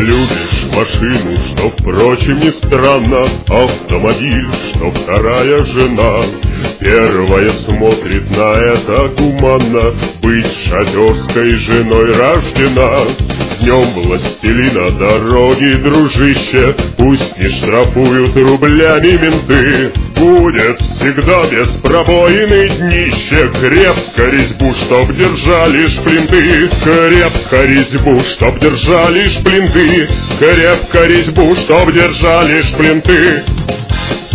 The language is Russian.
любишь машину, что, впрочем, не странно, автомобиль, что вторая жена. Первая смотрит на это гуманно, быть шоферской женой рождена. Днем властелина дороги, дружище, пусть не штрафуют рублями менты. Будет всегда без пробоины днище, крепко резьбу, чтоб держали шплинты. Крепко резьбу, чтоб держали шплинты. Крепко резьбу, чтоб держали шплинты.